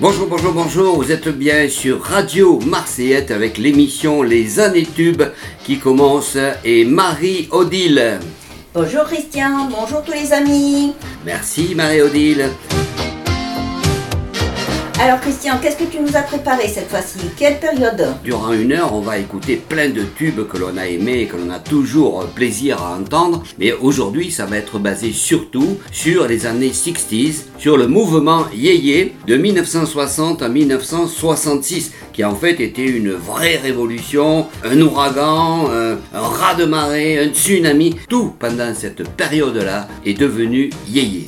Bonjour, bonjour, bonjour, vous êtes bien sur Radio Marseillette avec l'émission Les Années Tubes qui commence et Marie-Odile. Bonjour Christian, bonjour tous les amis. Merci Marie-Odile. Alors Christian, qu'est-ce que tu nous as préparé cette fois-ci? Quelle période? Durant une heure, on va écouter plein de tubes que l'on a aimés et que l'on a toujours plaisir à entendre. Mais aujourd'hui, ça va être basé surtout sur les années 60s, sur le mouvement yéyé de 1960 à 1966, qui a en fait été une vraie révolution, un ouragan, un raz-de-marée, un tsunami. Tout pendant cette période-là est devenu yéyé.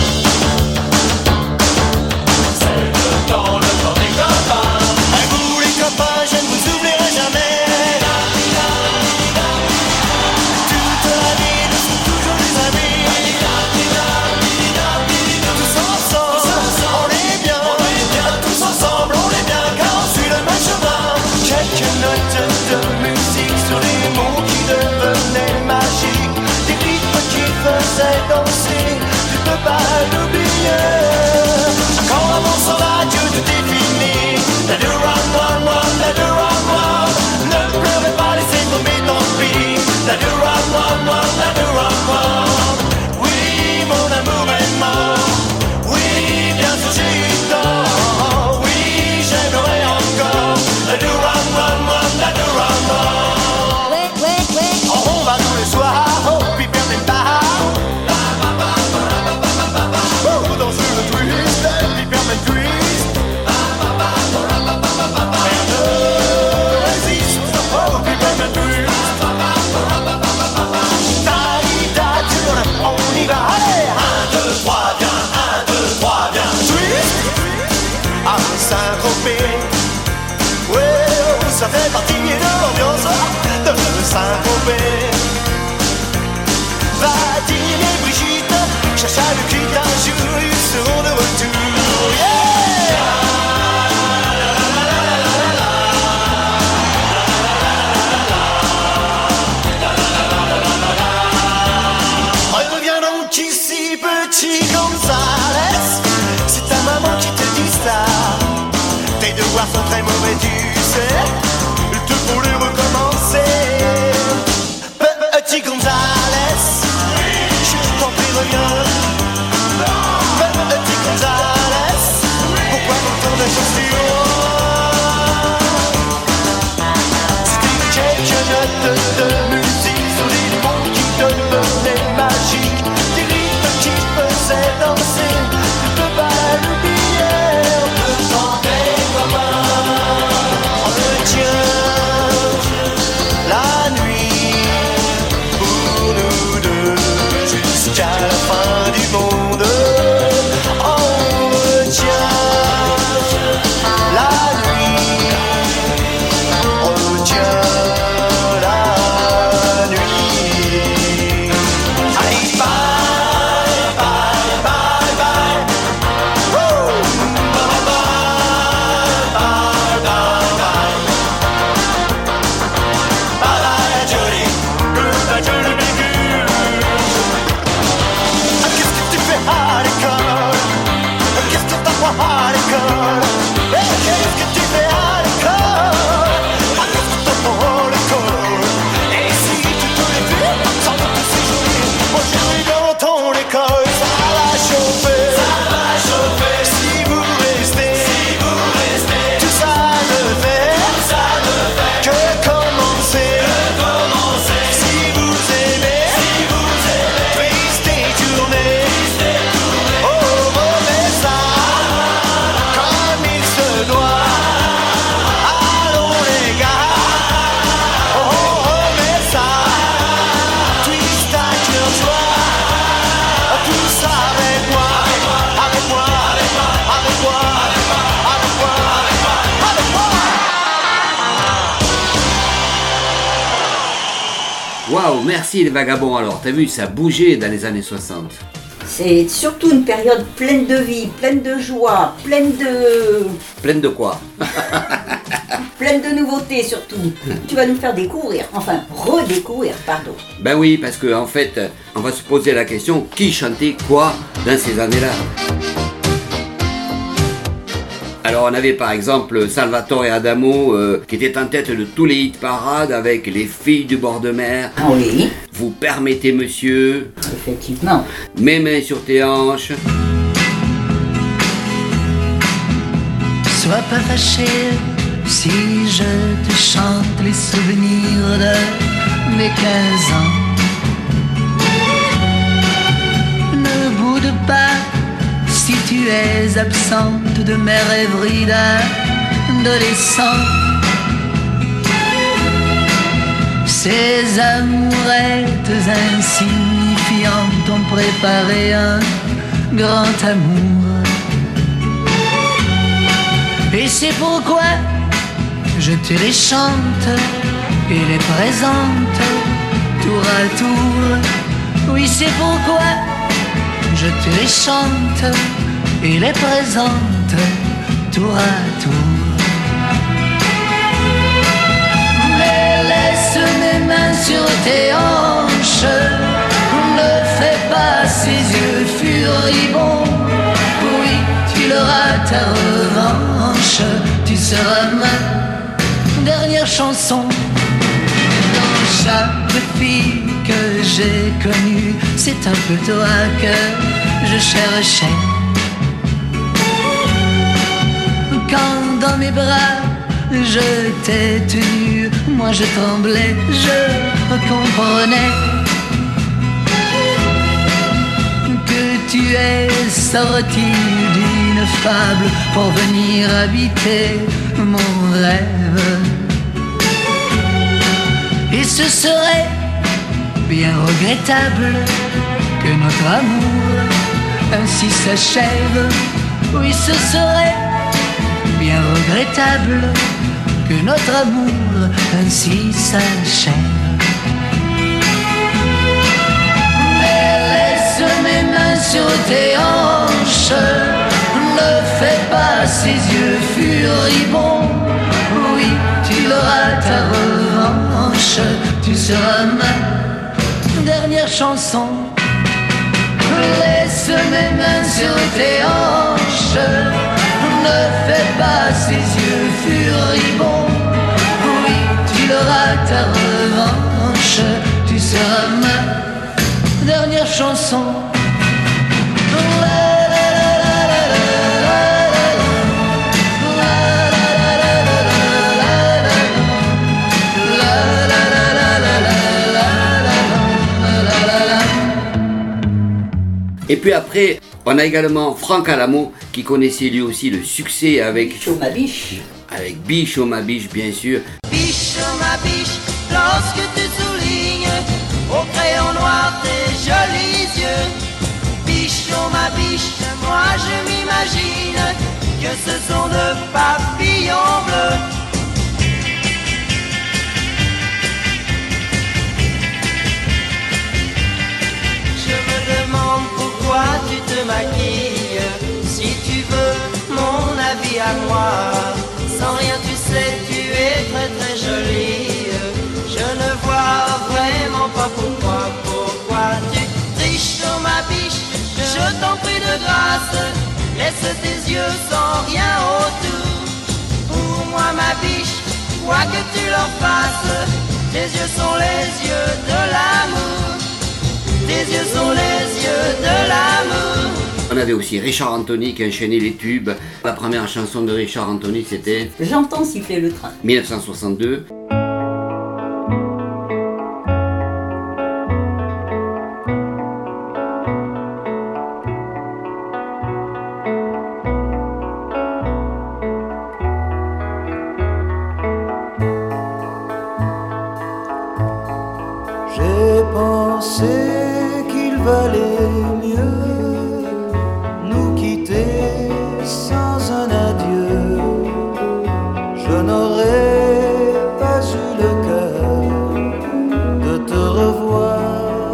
Ça fait partie de l'ambiance de Saint-Tropez. Vadim et Brigitte, Chacha le quitte un jour, ils seront de retour. Reviens donc ici, petit Gonzales. C'est ta maman qui te dit ça. Tes devoirs sont très mauvais, tu sais. Pour les recommencer. Petit Gonzales, je t'en prie reviens. Petit Gonzales, pourquoi autant de chaussures? C'était quelques notes de musique sur des mots qui devenaient magiques, des rythmes qui faisaient danser. Tu peux pas l'oublier, on peut chanter comme un retien. La nuit, pour nous deux, jusqu'à la fin du monde, on retient. La nuit, on retient la nuit. Allez, bye, bye, bye, bye. Woo! Bye, bye, bye, bye, bye. Qu'est-ce que tu fais à l'école? Qu'est-ce que t'apprends à l'école? Qu'est-ce que tu fais à l'école? Qu'est-ce que t'apprends à l'école? Et si tu te l'es vu, sans doute c'est joli. Moi j'ai vu dans ton école, ça va chauffer. Ça va chauffer. Si vous restez, tout ça ne fait que commencer. Si vous aimez, triste et tournez, oh mauvais ça, comme il se doit. Allons les gars, oh mais ça, twist à cœur joie, tous avec moi, avec moi, avec moi, avec moi, avec moi, avec moi. Waouh, merci les vagabonds alors, t'as vu, ça bougeait dans les années 60. C'est surtout une période pleine de vie, pleine de joie, pleine de quoi? pleine de nouveautés surtout. Tu vas nous faire découvrir, enfin redécouvrir, pardon. Ben oui, parce que en fait, on va se poser la question, qui chantait quoi dans ces années-là? Alors on avait par exemple Salvatore Adamo qui était en tête de tous les hit parades avec Les filles du bord de mer, Ah oui, Vous permettez monsieur, effectivement. Mes mains sur tes hanches. Sois pas fâché si je te chante les souvenirs de mes 15 ans. Ne boude pas si tu es absente de mes rêveries d'adolescent. Ces amourettes insignifiantes ont préparé un grand amour. Et c'est pourquoi je te les chante et les présente tour à tour. Oui, c'est pourquoi je te les chante et les présente tour à tour. Mais laisse mes mains sur tes hanches, ne fais pas ces yeux furibonds. Oui, tu l'auras ta revanche, tu seras ma dernière chanson. Dans chaque fille que j'ai connue, c'est un peu toi que je cherchais. Quand dans mes bras je t'ai tenu, moi je tremblais, je comprenais que tu es sorti d'une fable pour venir habiter mon rêve. Et ce serait bien regrettable que notre amour ainsi s'achève. Oui, ce serait bien regrettable que notre amour ainsi s'achève. Mes mains sur tes hanches, ne fais pas ces yeux furibonds. Oui, tu auras ta revanche, tu seras ma dernière chanson. Laisse mes mains sur tes hanches, ne fais pas ces yeux furibonds. Oui, tu auras ta revanche, tu seras ma dernière chanson. Et puis après, on a également Franck Alamo qui connaissait lui aussi le succès avec Chaud ma biche. avec Biche oh ma biche, bien sûr. Biche, oh ma biche, lorsque tu soulignes au crayon noir tes jolis yeux. Biche, oh ma biche, moi je m'imagine que ce sont de papillons bleus. Je me demande pourquoi tu te maquilles, si tu veux mon avis à moi. Sans rien tu sais, tu es très très jolie. Je ne vois vraiment pas pourquoi tu triches sur ma biche. Je t'en prie de grâce, laisse tes yeux sans rien autour. Pour moi ma biche, quoi que tu leur fasses, tes yeux sont les yeux de l'amour. Tes yeux sont les yeux de l'amour. On avait aussi Richard Anthony qui enchaînait les tubes. La première chanson de Richard Anthony, c'était J'entends siffler le train. 1962. J'ai pensé qu'il valait mieux nous quitter sans un adieu. Je n'aurais pas eu le cœur de te revoir,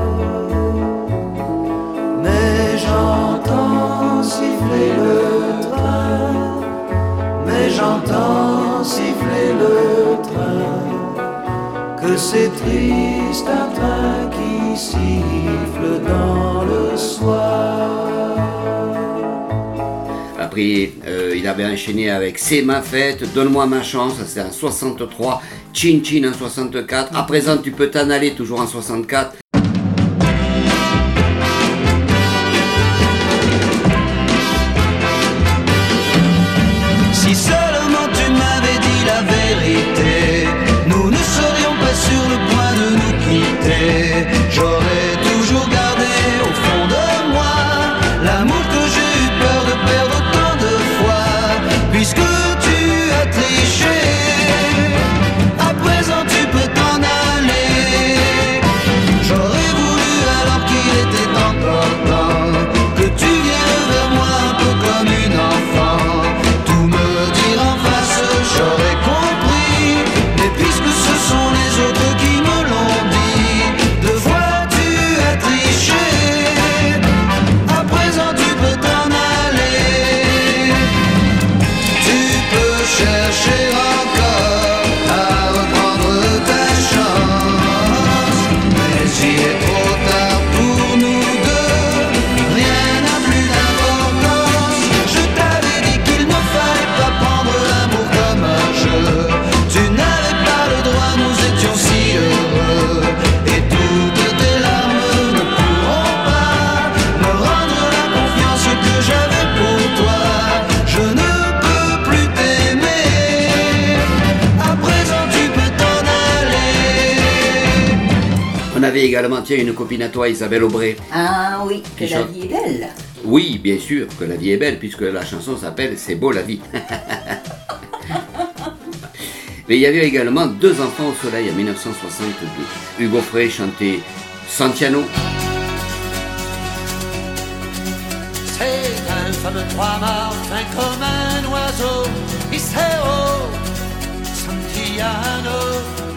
mais j'entends siffler le train, mais j'entends siffler le train. Que c'est triste un train qui siffle dans le soir. après, il avait enchaîné avec C'est ma fête, Donne-moi ma chance, c'est en 63, Chin Chin en 64. À présent, tu peux t'en aller, toujours en 64. Si seulement tu m'avais dit la vérité, nous ne serions pas sur le point de nous quitter. J'aurais toujours gardé au fond de moi l'amour que j'ai eu peur de perdre autant de fois. Puisque tu as triché, à présent tu peux t'en aller. J'aurais voulu alors qu'il était encore temps que tu viennes vers moi un peu comme une enfant. J'aurais compris, mais puisque ce sont les autres qui me l'ont dit, deux fois tu as triché, à présent tu peux t'en aller. Tu peux chercher encore à reprendre ta chance, mais il est trop tard pour nous deux, rien n'a plus d'importance. Je t'avais dit qu'il ne fallait pas prendre l'amour comme un jeu. Tu n'avais pas le droit, nous étions si heureux. Et toutes tes larmes ne pourront pas me rendre la confiance que j'avais pour toi. Je ne peux plus t'aimer, à présent tu peux t'en aller. On avait également, tiens, une copine à toi, Isabelle Aubray. Ah oui, que Qui la chante. vie est belle. Oui, bien sûr, que la vie est belle, puisque la chanson s'appelle C'est beau la vie. Mais il y avait également Deux enfants au soleil en 1962. Hugo Frey chantait Santiano. C'est un fameux trois-mâts fin comme un oiseau, Iseo, Santiano,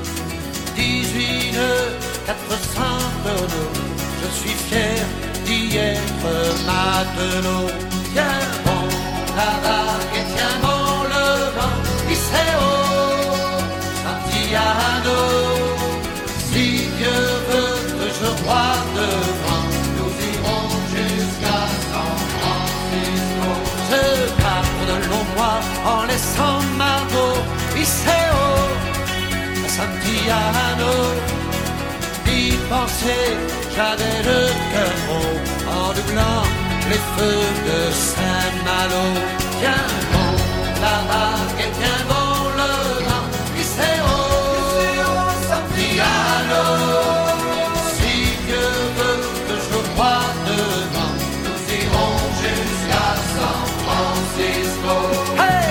18 nœuds, 400 tonneaux. Je suis fier d'y être matelot. Tiens bon la vague et tiens bon le vent, Iseo, Santiano. Si Dieu veut que je croie devant, nous irons jusqu'à San Francisco. Je pars de longs mois en laissant Margot, Iseo, Santiano. D'y penser, j'avais le cœur gros en doublant les feux de Saint-Malo. Tiens bon la vague et tiens bon le vent, Iseo, Santiano. Si Dieu veut que je croie devant, nous irons jusqu'à San Francisco. Hey!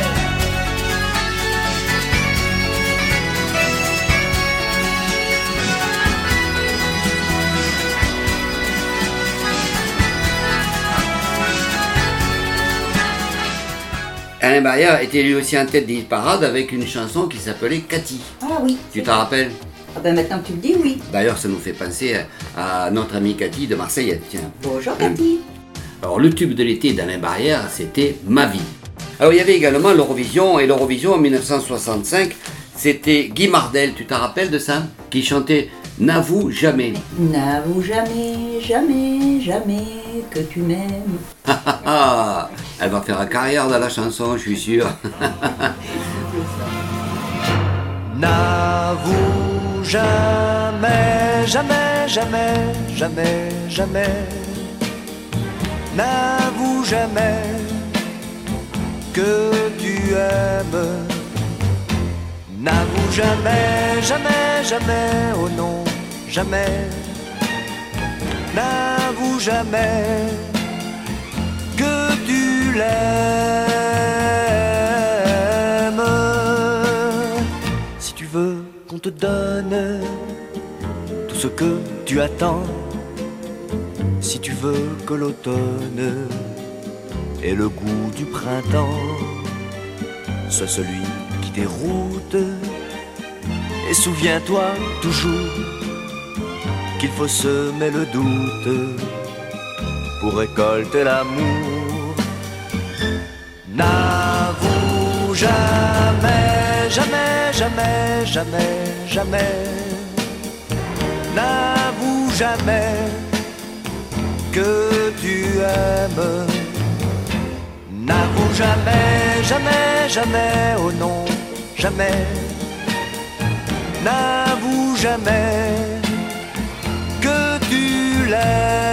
Alain Barrière était lui aussi en tête des parades avec une chanson qui s'appelait Cathy. Ah oui. Tu t'en rappelles? Ah ben maintenant que tu le dis, oui. D'ailleurs, ça nous fait penser à notre amie Cathy de Marseille. Tiens. Bonjour Cathy. Alors, le tube de l'été d'Alain Barrière, c'était Ma vie. Alors, il y avait également l'Eurovision, et l'Eurovision en 1965, c'était Guy Mardel, tu t'en rappelles de ça? Qui chantait N'avoue jamais. N'avoue jamais, jamais, jamais que tu m'aimes. Elle va faire une carrière dans la chanson, je suis sûr. N'avoue jamais, jamais, jamais, jamais, jamais. N'avoue jamais que tu aimes. N'avoue jamais, jamais, jamais, oh non, jamais. N'avoue jamais que tu l'aimes. Si tu veux qu'on te donne tout ce que tu attends, si tu veux que l'automne ait le goût du printemps, sois celui qui déroute, et souviens-toi toujours qu'il faut semer le doute pour récolter l'amour. N'avoue jamais, jamais, jamais, jamais, jamais. N'avoue jamais que tu aimes. N'avoue jamais, jamais, jamais, oh non, jamais. N'avoue jamais que tu l'aimes.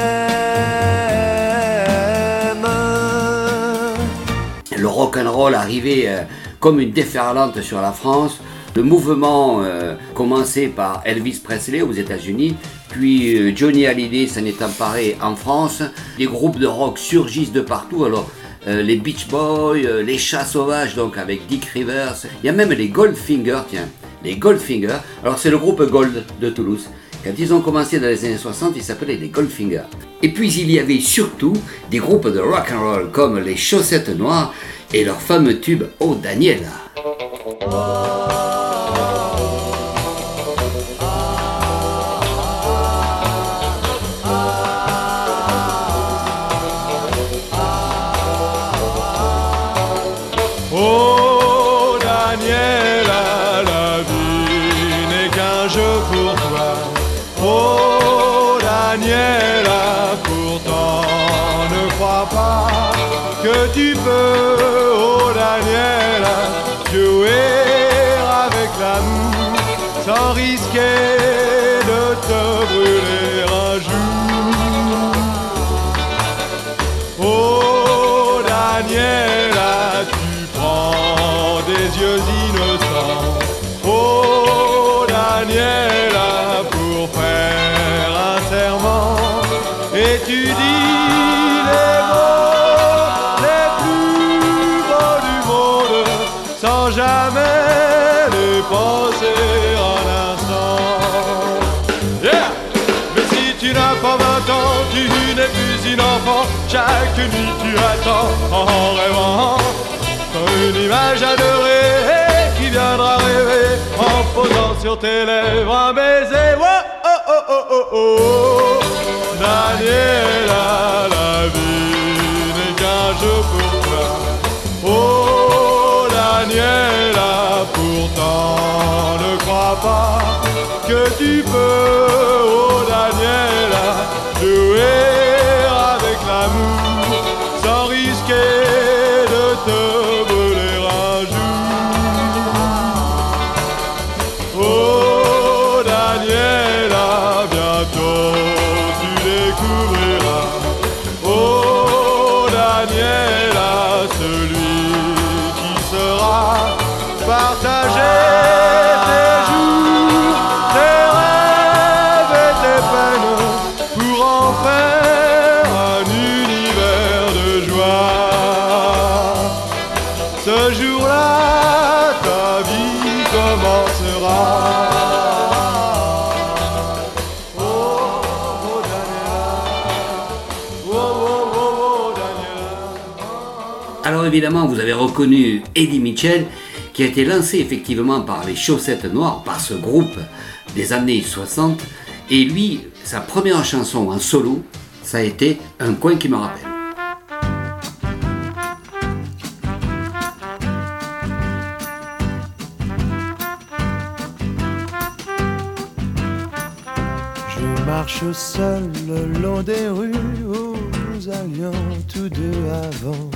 Le rock'n'roll arrivait comme une déferlante sur la France. Le mouvement commencé par Elvis Presley aux États-Unis, puis Johnny Hallyday s'en est emparé en France. Des groupes de rock surgissent de partout. Alors les Beach Boys, les Chats Sauvages, donc avec Dick Rivers. Il y a même les Goldfinger, tiens, les Goldfinger. Alors c'est le groupe Gold de Toulouse. Quand ils ont commencé dans les années 60, ils s'appelaient les Goldfinger. Et puis il y avait surtout des groupes de rock'n'roll comme les Chaussettes Noires et leur fameux tube Oh Daniela. Oh Daniela, la vie n'est qu'un jeu pour toi. Oh Daniela, pourtant ne crois pas que tu peux, oh Daniela, jouer avec l'amour sans risquer de te brûler un jour. Oh Daniela, tu prends des yeux innocents. Oh Daniela, pour faire un serment, et tu dis les mots les plus beaux du monde sans jamais les penser un instant. Yeah! Mais si tu n'as pas 20 ans, tu n'es plus une enfant. Chaque nuit tu attends en rêvant une image adorée qui viendra rêver en posant sur tes lèvres un baiser. Oh oh oh oh oh oh. Daniela, la vie n'est qu'un jeu pour toi. Oh Daniela, pourtant ne crois pas que tu peux, oh Daniela, jouer avec l'amour sans risquer de te brûler un jour. Oh Daniela, bientôt tu découvriras. Oh Daniela, celui qui sera partagé tes jours, tes rêves et tes peines pour en faire un univers de joie. Ce jour-là, ta vie commencera. Oh, oh, Daniela. Oh, oh, oh, oh, Daniela. Alors évidemment, vous avez reconnu Eddie Mitchell, qui a été lancé effectivement par les Chaussettes Noires, par ce groupe des années 60. Et lui, sa première chanson en solo, ça a été Un coin qui me rappelle. Je marche seul le long des rues où nous allions tous deux avant.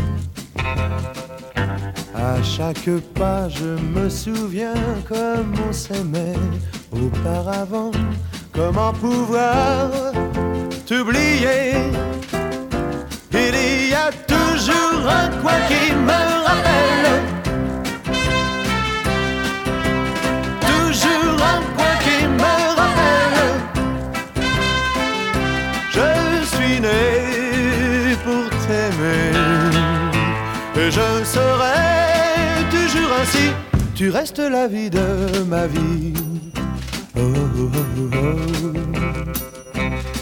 À chaque pas je me souviens comme on s'aimait auparavant. Comment pouvoir t'oublier? Il y a toujours un coin qui me rappelle. Toujours un coin qui me rappelle. Je suis né pour t'aimer et je serai toujours ainsi. Tu restes la vie de ma vie. Oh, oh, oh, oh.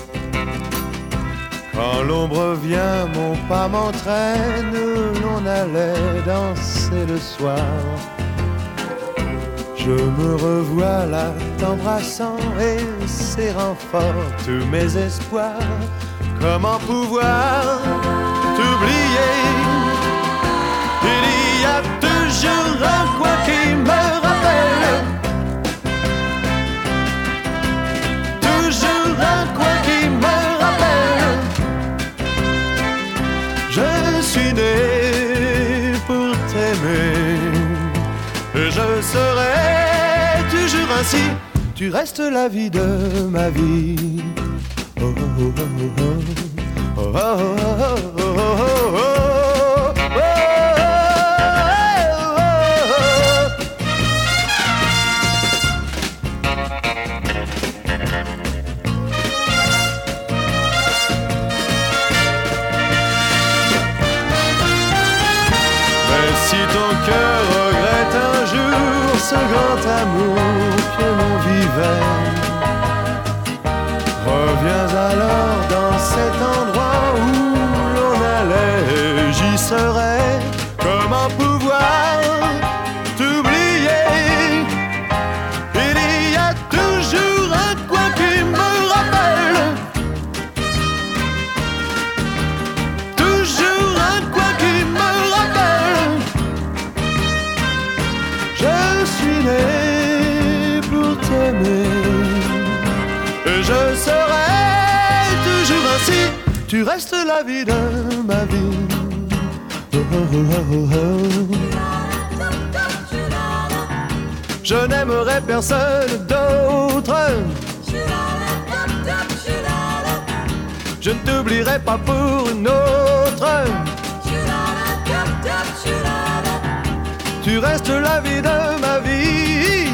Quand l'ombre vient, mon pas m'entraîne. L'on allait danser le soir. Je me revois là t'embrassant et serrant fort tous mes espoirs. Comment pouvoir t'oublier? Il y a toujours un coin qui me rappelle. Toujours un coin qui me rappelle. Je suis né Je serai toujours ainsi, tu restes la vie de ma vie. Oh, oh, oh, oh, oh, oh, oh, oh, oh, oh. Si ton cœur regrette un jour ce grand amour que l'on vivait, reviens alors dans cet endroit où l'on allait. J'y serai, comment pouvoir t'oublier? Il y a toujours un coin qui me rappelle, toujours un coin qui me rappelle. Je suis né pour t'aimer, je serai toujours ainsi, tu restes la vie de ma vie. Oh, oh, oh, oh, oh. Je n'aimerai personne d'autre, je ne t'oublierai pas pour une autre. Tu restes la vie de ma vie.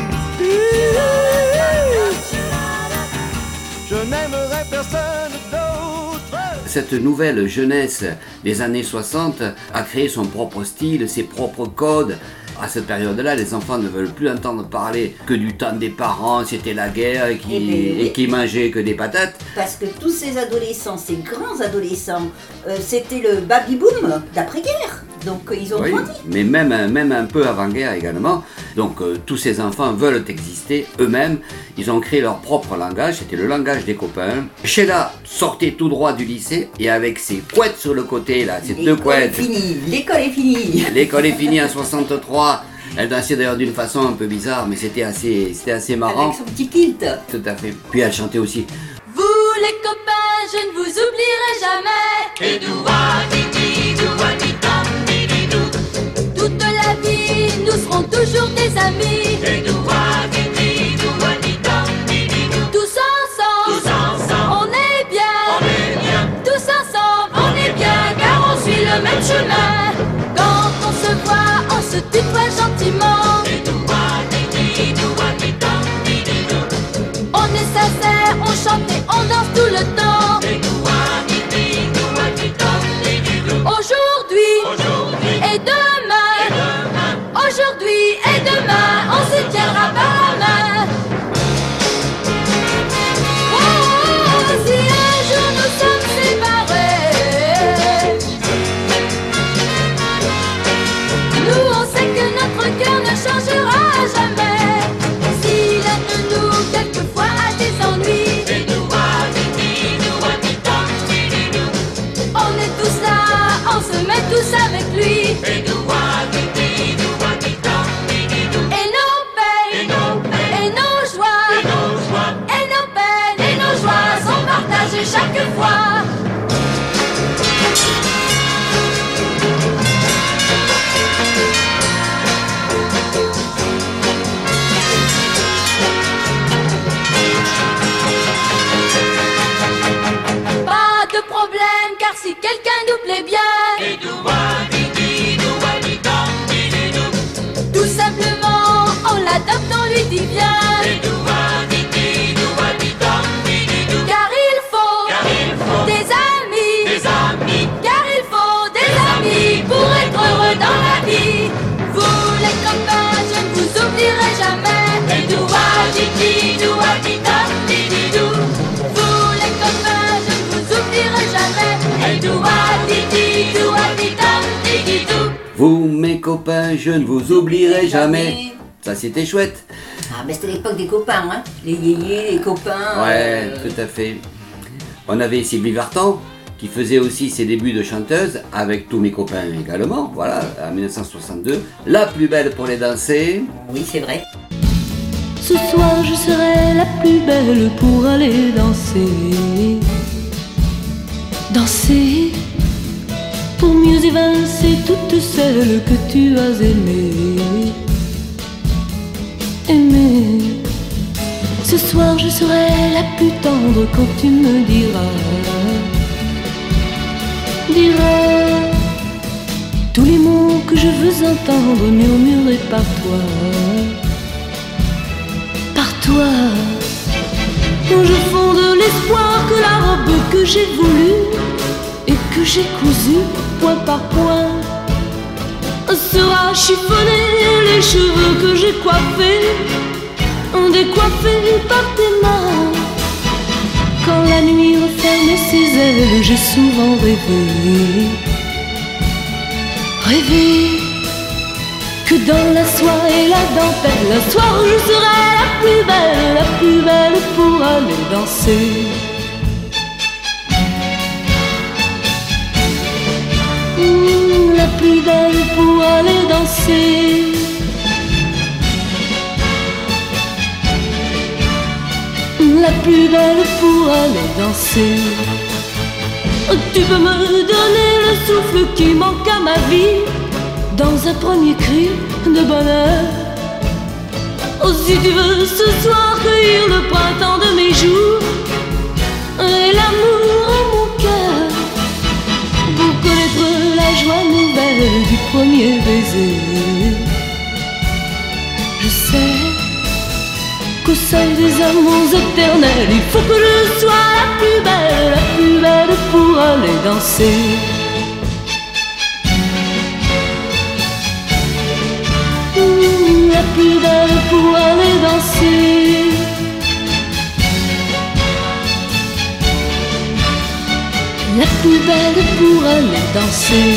Je n'aimerai personne d'autre. Cette nouvelle jeunesse des années 60 a créé son propre style, ses propres codes. À cette période-là, les enfants ne veulent plus entendre parler que du temps des parents, c'était la guerre et qui mangeaient que des patates. Parce que tous ces adolescents, ces grands adolescents, c'était le baby-boom d'après-guerre. Donc ils ont grandi. Mais même un peu avant-guerre également. Donc tous ces enfants veulent exister eux-mêmes. Ils ont créé leur propre langage, c'était le langage des copains. Sheila sortait tout droit du lycée et avec ses couettes sur le côté, là, ces deux couettes. L'école est finie. L'école est finie en 63. Elle dansait d'ailleurs d'une façon un peu bizarre, mais c'était assez marrant. Avec son petit kilt. Tout à fait. Puis elle chantait aussi. Vous les copains, je ne vous oublierai jamais. Et toute la vie, nous serons toujours des amis. Tous ensemble, on est bien. Tous ensemble, on est bien, car on suit le même chemin. Quand on se voit, on se tutoie gentiment. On est sincère, on chante et on danse tout le temps. Aujourd'hui et demain, aujourd'hui et demain, on se tiendra par la main. Oh, si un jour nous sommes séparés, nous on sait que notre cœur ne changera jamais. Si l'un de nous quelquefois a des ennuis, on est tous là, on se met tous avec lui. Et nos peines, et nos joies, et nos peines, et nos joies sont partagées chaque fois. Pas de problème, car si quelqu'un nous plaît bien, tout simplement on l'adopte, on lui dit bien. Car il faut des amis, car il faut des amis pour être heureux dans la vie. Vous les copains, je ne vous oublierai jamais. Vous les copains, je ne vous oublierai jamais. Vous, mes copains, je ne vous oublierai jamais. Ça, c'était chouette. Ah, mais c'était l'époque des copains, hein. Les yéyés, les copains. Ouais, tout à fait. On avait Sylvie Vartan, qui faisait aussi ses débuts de chanteuse, avec tous mes copains également, voilà, en 1962. La plus belle pour les danser. Oui, c'est vrai. Ce soir je serai la plus belle pour aller danser. Danser. pour mieux évincer toutes celles que tu as aimées. Aimées. Ce soir je serai la plus tendre quand tu me diras tous les mots que je veux entendre murmurés par toi. Par toi. Je fonde l'espoir que la robe que j'ai voulue et que j'ai cousue point par point sera chiffonnée, les cheveux que j'ai coiffés décoiffés par tes mains. Quand la nuit referme ses ailes, j'ai souvent rêvé que dans la soie et la dentelle, un soir je serai la plus belle pour aller danser. La plus belle pour aller danser. La plus belle pour aller danser. Tu peux me donner le souffle qui manque à ma vie dans un premier cri de bonheur. Oh, si tu veux ce soir cueillir le printemps de mes jours et l'amour en mon cœur, pour connaître la joie nouvelle du premier baiser. Je sais qu'au sein des amours éternels, il faut que je sois la plus belle pour aller danser. La plus belle pour aller danser. La plus belle pour aller danser.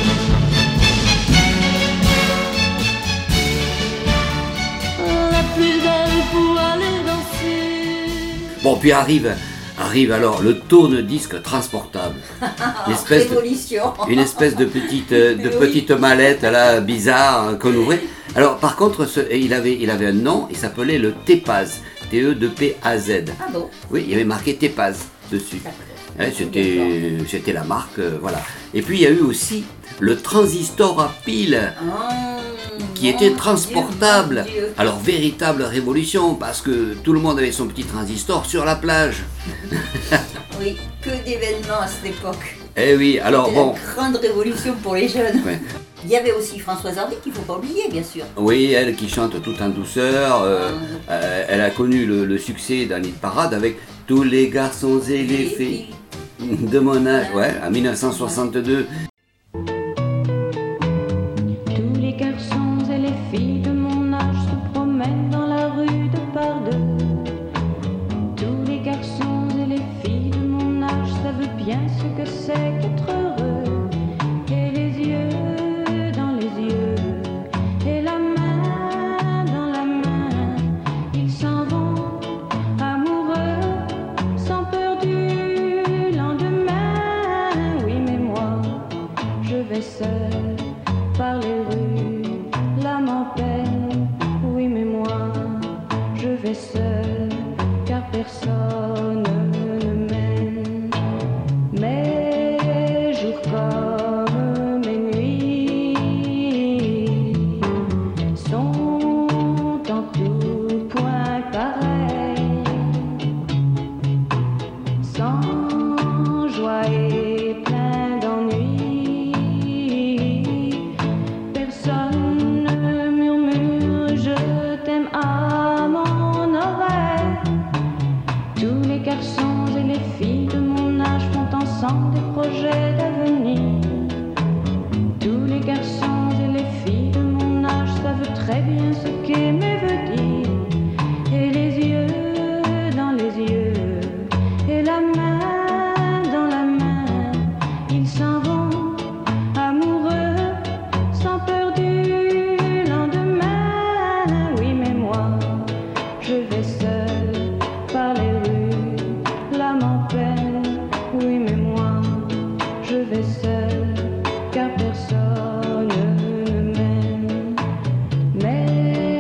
La plus belle pour aller danser. Bon, puis arrive alors le tourne-disque transportable. Une espèce de petite mallette là, bizarre qu'on ouvrait. Alors par contre, il avait un nom, il s'appelait le Tepaz, T-E-P-A-Z. Ah bon? Oui, il y avait marqué Tepaz dessus. C'était la marque, voilà. Et puis il y a eu aussi le transistor à pile. Qui était transportable. Dieu. Alors, véritable révolution, parce que tout le monde avait son petit transistor sur la plage. Oui, que d'événements à cette époque. Eh oui, alors C'était bon. la grande révolution pour les jeunes. Ouais. Il y avait aussi Françoise Hardy qu'il ne faut pas oublier, bien sûr. Oui, elle qui chante tout en douceur, elle a connu le succès d'un hit parade avec Tous les garçons et les filles de mon âge, ouais, en 1962. Tous les garçons et les filles de mon âge se promènent dans la rue de par deux. Tous les garçons et les filles de mon âge savent bien ce que c'est qu'être heureux. Et les yeux dans les yeux, et la main dans la main, ils s'en vont amoureux, sans peur du lendemain. Oui, mais moi, je vais seul par les rues, l'âme en peine. Oui, mais moi, je vais seul, car personne ne m'aime. Mes jours comme mes nuits sont en tout point pareils, sans joie et plein d'ennui. Personne ne murmure je t'aime à mon oreille. Tous les garçons et les filles de mon âge font ensemble des projets d'avenir. Tous les garçons et les filles de mon âge savent très bien ce qu'aimer veut dire. Et les yeux dans les yeux, et la main dans la main, ils s'en vont amoureux, sans peur du lendemain. Oui, mais moi, je vais seul par les rues, l'âme en peine. Oui, mais moi, je vais seul, car personne ne m'aime. Mes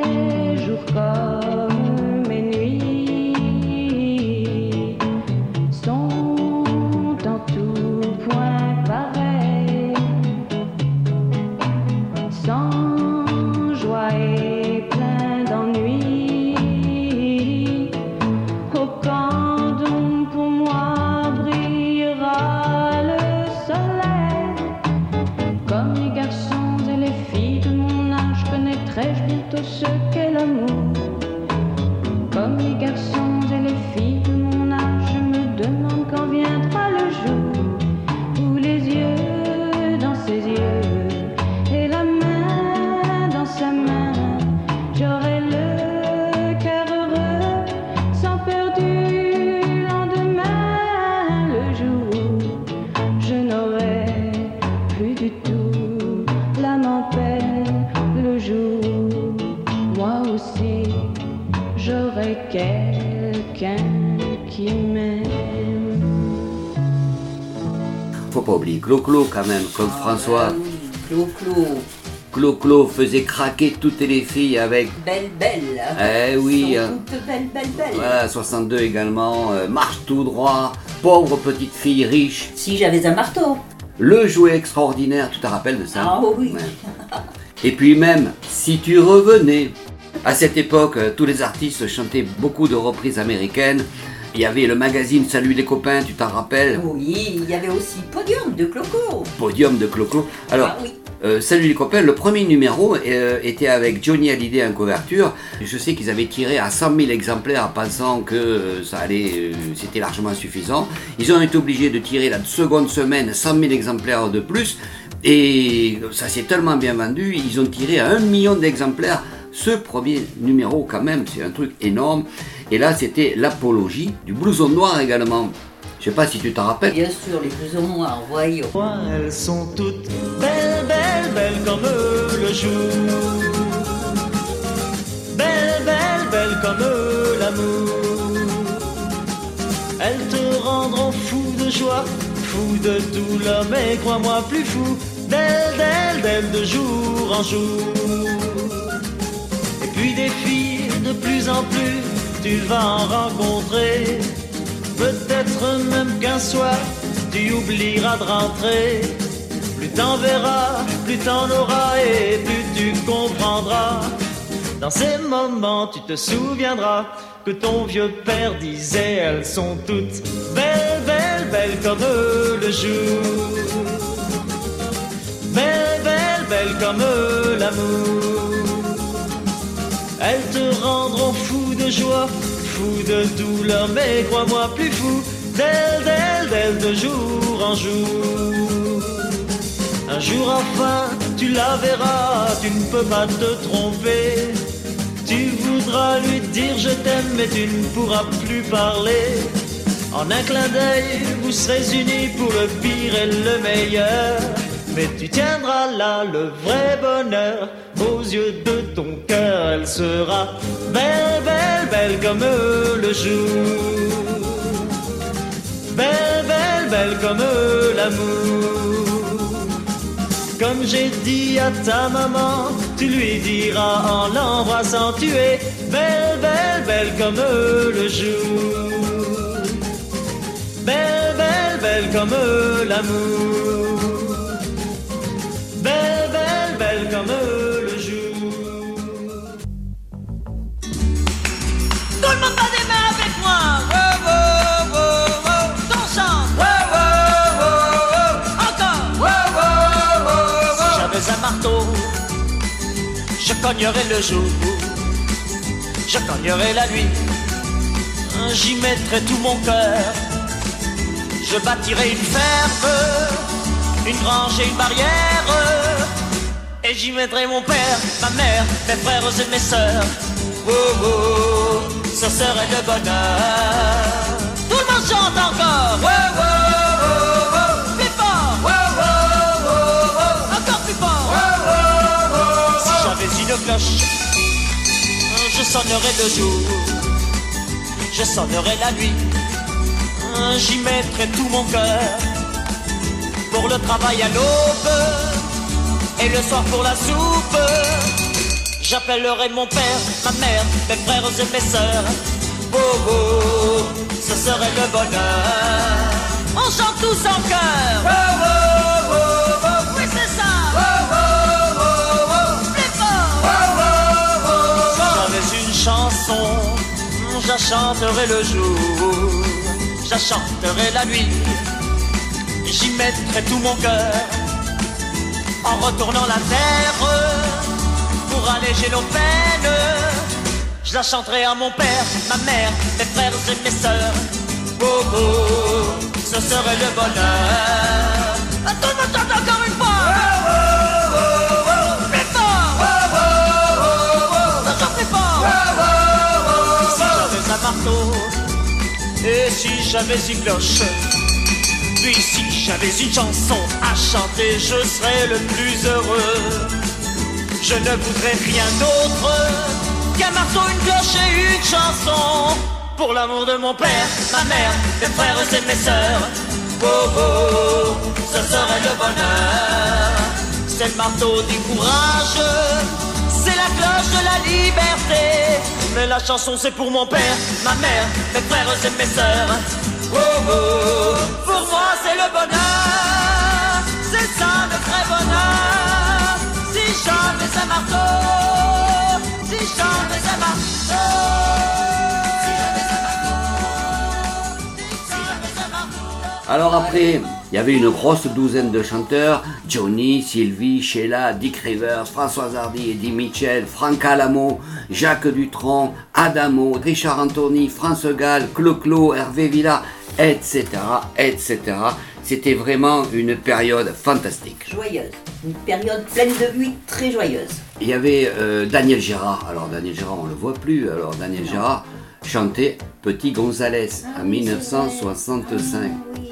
connaîtrai-je bientôt ce qu'est l'amour. Comme les garçons et les filles de mon âge, je me demande quand viendra le jour où les yeux dans ses yeux et la main dans sa main, j'aurai le cœur heureux sans peur du lendemain. Le jour où je n'aurai plus du tout l'âme en peine, le jour où moi aussi j'aurai quelqu'un qui m'aime. Faut pas oublier Clo-Clo quand même, comme François. Ah oui, Clo-Clo. Clo-Clo faisait craquer toutes les filles avec. Belle, belle. Eh oui, Sont toutes belles, belles, belles. voilà, 62 également, marche tout droit, pauvre petite fille riche. Si j'avais un marteau. Le jouet extraordinaire, tu te rappelles de ça? Ah oui. Ouais. Et puis même, si tu revenais. À cette époque, tous les artistes chantaient beaucoup de reprises américaines. Il y avait le magazine Salut les copains, tu t'en rappelles? Oui, il y avait aussi Podium de Clo-Clo. Podium de Clo-Clo. Alors, Ah oui. Salut les copains, le premier numéro était avec Johnny Hallyday en couverture. Je sais qu'ils avaient tiré à 100 000 exemplaires pensant que ça allait, c'était largement suffisant. Ils ont été obligés de tirer la seconde semaine 100 000 exemplaires de plus. Et ça s'est tellement bien vendu, ils ont tiré à 1 million d'exemplaires. Ce premier numéro quand même, c'est un truc énorme. Et là, c'était l'apologie du blouson noir également. Je sais pas si tu t'en rappelles. Bien sûr, les blousons noirs, voyons. Elles sont toutes belles, belles, belles comme le jour. Belles, belles, belles comme l'amour. Elles te rendront fou de joie, fou de douleur, mais crois-moi plus fou. D'elles, d'elles, d'elles de jour en jour. Et puis des filles de plus en plus, tu vas en rencontrer. Peut-être même qu'un soir, tu oublieras de rentrer. Plus t'en verras, plus t'en auras et plus tu comprendras. Dans ces moments, tu te souviendras que ton vieux père disait: elles sont toutes belles, belles, belles comme le jour. Belles, belles, belles comme l'amour. Elles te rendront fou de joie, fou de douleur, mais crois-moi plus fou d'elles, d'elles, d'elles de jour en jour. Un jour enfin, tu la verras, tu ne peux pas te tromper. Tu voudras lui dire je t'aime, mais tu ne pourras plus parler. En un clin d'œil, vous serez unis pour le pire et le meilleur. Mais tu tiendras là le vrai bonheur aux yeux de ton cœur. Elle sera belle, belle, belle comme le jour. Belle, belle, belle comme l'amour. Comme j'ai dit à ta maman, tu lui diras en l'embrassant: tu es belle, belle, belle comme le jour. Belle, belle, belle comme l'amour. Belle, belle, belle comme le jour. Tout le monde bat des mains avec moi. Wow, wow, wow, wow. Ton chant. Wow, wow, wow, wow. Encore. Wow, wow, wow, wow. Si j'avais un marteau, je cognerais le jour, je cognerais la nuit, j'y mettrais tout mon cœur. Je bâtirais une ferme, une grange et une barrière, et j'y mettrais mon père, ma mère, mes frères et mes sœurs. Oh, oh, ce serait le bonheur. Tout le monde chante encore. Wow, wow, wow, wow. Plus fort. Wow, wow, wow, wow. Encore plus fort. Wow, wow, wow, wow. Si j'avais une cloche, je sonnerais le jour, je sonnerais la nuit, j'y mettrais tout mon cœur. Pour le travail à l'aube et le soir pour la soupe, j'appellerai mon père, ma mère, mes frères et mes sœurs. Oh, oh, ce serait le bonheur. On chante tous en chœur. Oh, oh, oh, oh. Oui, c'est ça. Oh, oh, oh, oh. Plus fort. Oh, oh, oh, oh. Si j'avais une chanson, je la chanterai le jour, je la chanterai la nuit, j'y mettrai tout mon cœur. En retournant la terre pour pour alléger nos peines. Je la chanterai à mon père, ma mère, mes frères et mes sœurs. Oh oh, ce serait le bonheur. Tout le monde chante encore une fois. Oh oh oh oh, plus fort. Oh oh oh oh, toujours plus fort. Oh oh oh, si j'avais un marteau et si j'avais une cloche, puis si j'avais une chanson à chanter, je serais le plus heureux. Je ne voudrais rien d'autre qu'un marteau, une cloche et une chanson. Pour l'amour de mon père, ma mère, mes frères et mes sœurs. Oh oh, ce serait le bonheur. C'est le marteau du courage, c'est la cloche de la liberté. Mais la chanson c'est pour mon père, ma mère, mes frères et mes sœurs. Oh oh, pour moi c'est le bonheur. C'est ça le vrai bonheur. Si j'avais un marteau, si j'avais un marteau. Alors après, il y avait une grosse douzaine de chanteurs, Johnny, Sylvie, Sheila, Dick Rivers, Françoise Hardy, Eddie Mitchell, Franck Alamo, Jacques Dutronc, Adamo, Richard Anthony, France Gall, Clo-Clo, Hervé Villa, etc., etc. C'était vraiment une période fantastique. Joyeuse, une période pleine de vie, très joyeuse. Il y avait Daniel Gérard. Alors Daniel Gérard, on ne le voit plus. Alors Daniel Gérard chantait Petit Gonzalez en 1965.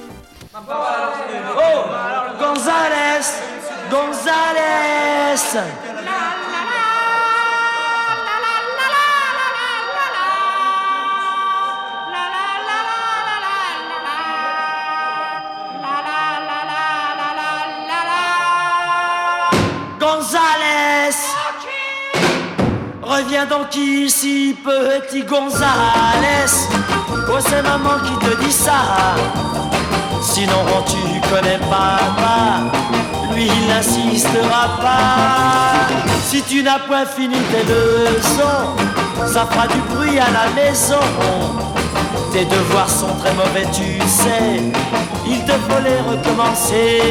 Oh, Gonzalez, Gonzalez. Gonzalez, reviens donc ici, petit Gonzalez. Oh, c'est maman qui te dit ça. Sinon tu connais papa, lui il n'insistera pas. Si tu n'as point fini tes leçons, ça fera du bruit à la maison. Tes devoirs sont très mauvais, tu sais, il te faut les recommencer.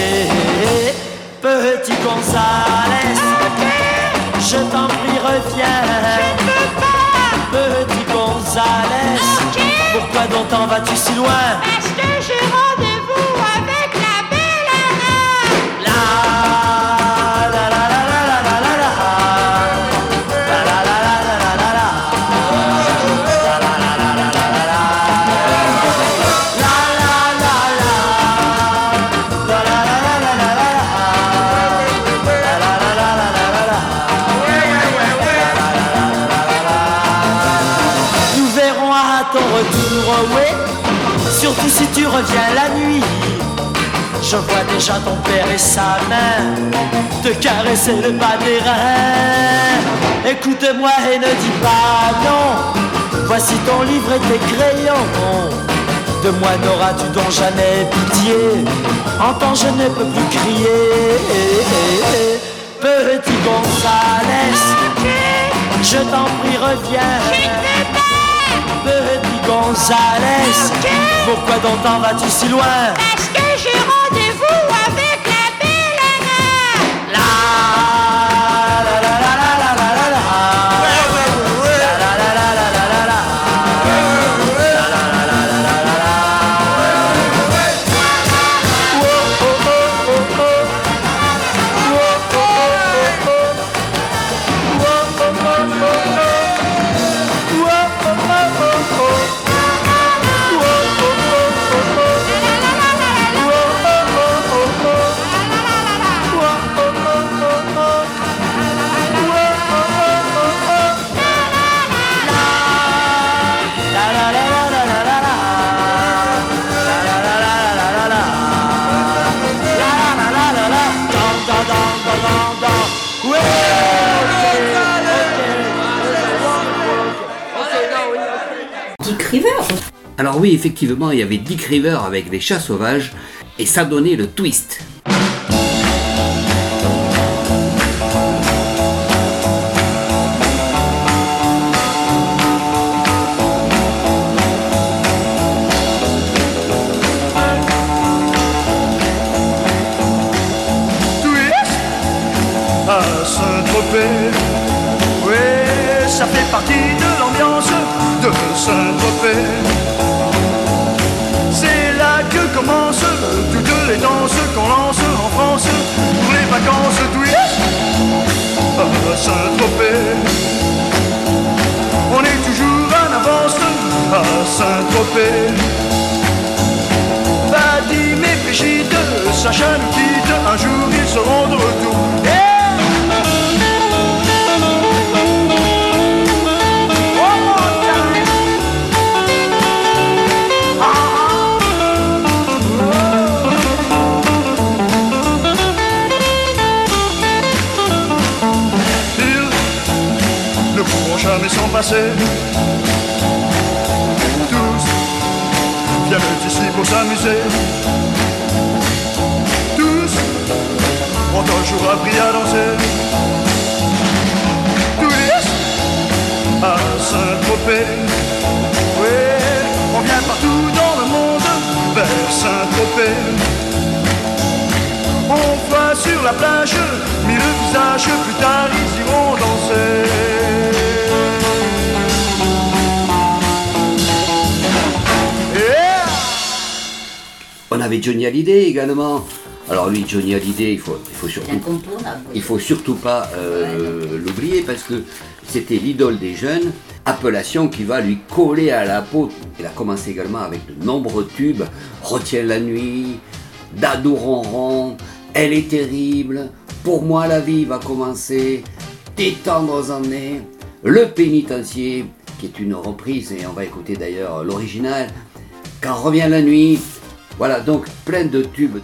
Petit Gonzalez, je t'en prie reviens. Petit Gonzalez, pourquoi donc t'en vas-tu si loin? Parce que j'ai rendez-vous avec la belle Anna. La la la la la la la la. La la la la la la la la. La la la la la la la la. La la la la. La la la la la la la. La la la la la la la. Nous verrons à ton retour, oui. Surtout si tu reviens la nuit. Je vois déjà ton père et sa main te caresser le bas des reins. Écoute-moi et ne dis pas non. Voici ton livre et tes crayons. De moi n'auras-tu donc jamais pitié? Entends, je ne peux plus crier. Petit Gonzalez, je t'en prie reviens. Petit Gonzalez, pourquoi donc t'en vas-tu si loin? Parce que j'ai rendez-vous avec la belle Anna. La la la la la la la la la. La la la la la la la la. La la la la la la la la. Oh oh oh oh oh. Oh oh oh oh oh. Oh oh oh oh oh. Dick Rivers. Alors oui, effectivement, il y avait Dick Rivers avec les Chats Sauvages et ça donnait le twist. À Saint-Tropez, ça fait partie de l'ambiance de Saint-Tropez. C'est là que commencent toutes les danses qu'on lance en France pour les vacances touristes à Saint-Tropez. On est toujours en avance à Saint-Tropez. Vadim et Brigitte, Sacha nous quitte, un jour ils seront de retour. Jamais s'en passer. Tous viennent ici pour s'amuser. Tous ont un jour appris à danser. Tous à Saint-Tropez. Oui, on vient partout dans le monde vers Saint-Tropez. On voit sur la plage, mis le visage, plus tard ils iront danser. On avait Johnny Hallyday également. Alors lui, Johnny Hallyday, il faut surtout pas l'oublier parce que c'était l'idole des jeunes, appellation qui va lui coller à la peau. Il a commencé également avec de nombreux tubes, Retiens la nuit, Dadou Ronron, Elle est terrible, Pour moi la vie va commencer, Tes tendres années, Le pénitencier, qui est une reprise et on va écouter d'ailleurs l'original, Quand revient la nuit. Voilà, donc plein de tubes.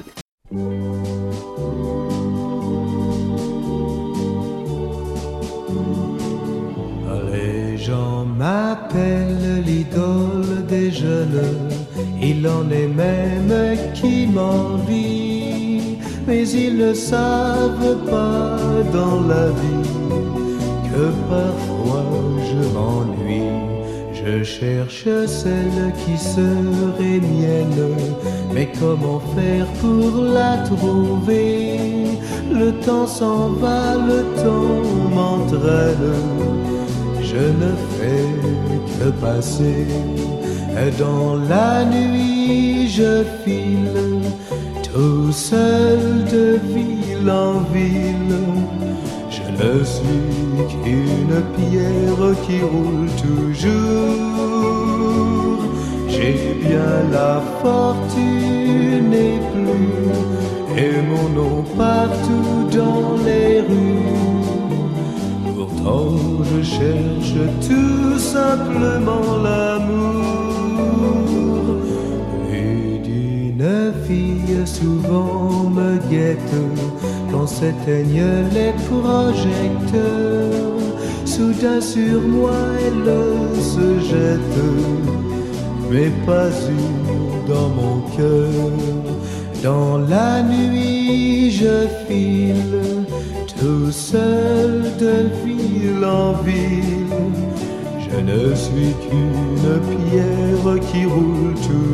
Les gens m'appellent l'idole des jeunes, il en est même qui m'envient, mais ils ne savent pas dans la vie que parfois je m'ennuie. Je cherche celle qui serait mienne, mais comment faire pour la trouver? Le temps s'en va, le temps m'entraîne, je ne fais que passer. Dans la nuit je file, tout seul de ville en ville. Je ne suis qu'une pierre qui roule toujours. J'ai bien la fortune et plus, et mon nom partout dans les rues. Pourtant je cherche tout simplement l'amour. Et d'une fille souvent me guette quand s'éteignent les projecteurs. Soudain sur moi elle se jette, mais pas une dans mon cœur. Dans la nuit je file, tout seul de ville en ville. Je ne suis qu'une pierre qui roule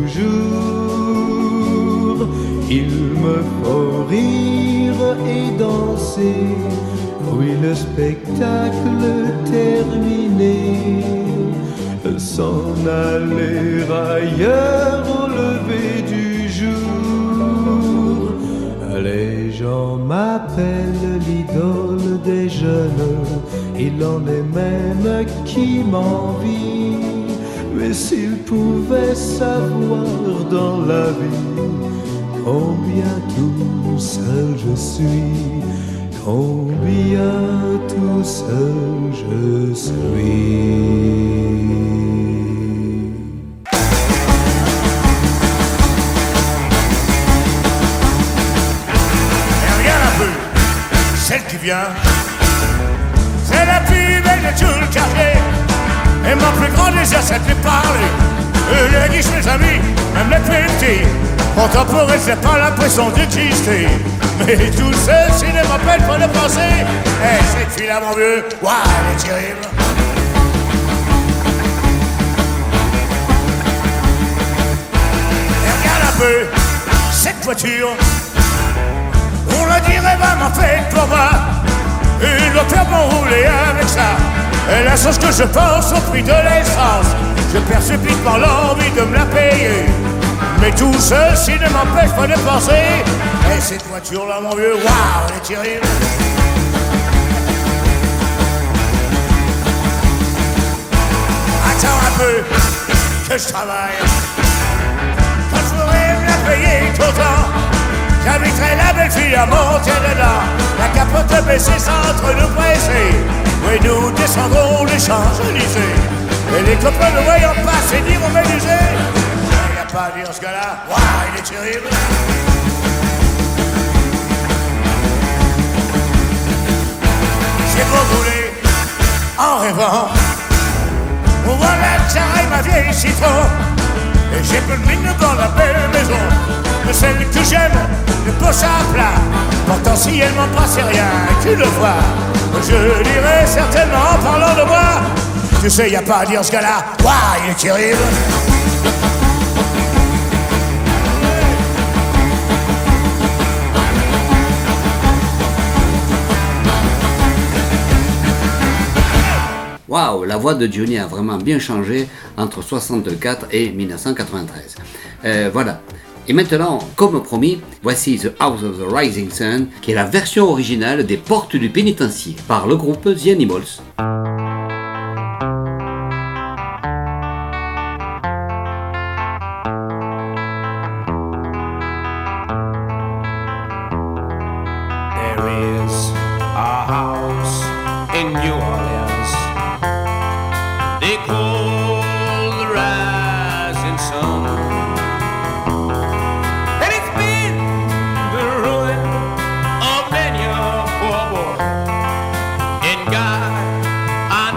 toujours. Il me faut rire et danser, oui le spectacle terminé, s'en aller ailleurs au lever du jour. Les gens m'appellent l'idole des jeunes, il en est même qui m'envie, mais s'ils pouvaient savoir dans la vie combien tout seul je suis, combien tout seul je suis. Celle qui vient, c'est la plus belle de tout le quartier. Et mon plus grand désir c'est de lui parler. Les guiches, mes amis, même les petits, pourtant pour eux c'est pas l'impression d'exister. Mais tout ceci ne m'appelle pas de penser. Eh, cette fille-là mon vieux, ouah, elle est terrible. Et regarde un peu cette voiture, on le dirait vraiment fait pour moi. Une autre peut rouler avec ça. Elle a la sauce que je pense au prix de l'essence, je perds subitement l'envie de me la payer. Mais tout ceci ne m'empêche pas de penser. Et cette voiture-là, mon vieux, waouh, elle est terrible. Attends un peu que je travaille. Quand je voudrais me la payer tout le temps, j'inviterai la belle fille à monter dedans. La capote baissée sans trop nous presser. Oui, nous descendrons les Champs-Élysées. Et les copains ne voyant passer diront m'amuser. Il n'y a pas à dire ce gars-là, waouh, il est terrible. J'ai beau rouler en rêvant, on voit la carré ma vieille citron. Et j'ai peu de mine dans la belle maison de celle que j'aime, ne pose à plat. Pourtant si elle m'en passe rien, tu le vois, je dirais certainement en parlant de moi. Tu sais, y a pas à dire ce gars-là, waouh, il est terrible. Waouh, la voix de Johnny a vraiment bien changé entre 64 et 1993. Voilà. Et maintenant, comme promis, voici The House of the Rising Sun, qui est la version originale des Portes du Pénitencier par le groupe The Animals. There is a house in New Orleans they call the Rising Sun, and it's been the ruin of many a poor boy. And God, I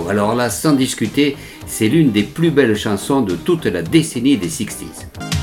Alors là, sans discuter, c'est l'une des plus belles chansons de toute la décennie des 60s.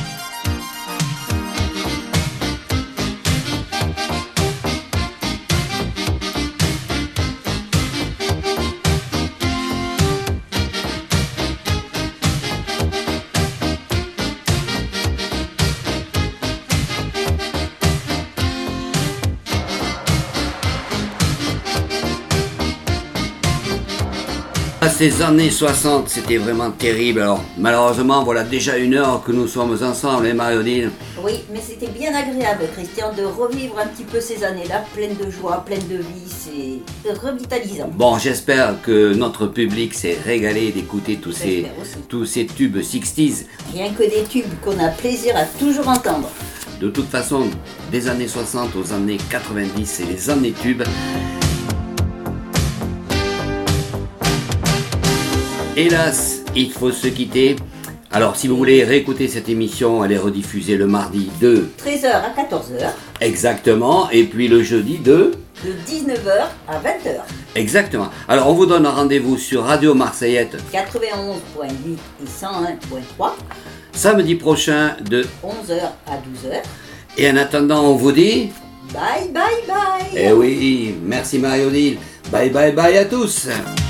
Ces années 60, c'était vraiment terrible. Alors, malheureusement, voilà déjà 1 heure que nous sommes ensemble, hein, Marie-Odile? Oui, mais c'était bien agréable, Christian, de revivre un petit peu ces années-là, pleines de joie, pleines de vie, c'est revitalisant. Bon, j'espère que notre public s'est régalé d'écouter tous ces tubes 60s. Rien que des tubes qu'on a plaisir à toujours entendre. De toute façon, des années 60 aux années 90, c'est les années tubes. Hélas, il faut se quitter. Alors, si vous voulez réécouter cette émission, elle est rediffusée le mardi de 13h à 14h. Exactement. Et puis le jeudi de 19h à 20h. Exactement. Alors, on vous donne un rendez-vous sur Radio Marseillette 91.8 et 101.3. Samedi prochain de 11h à 12h. Et en attendant, on vous dit bye bye bye. Eh oui, merci Marie-Odile. Bye bye bye à tous.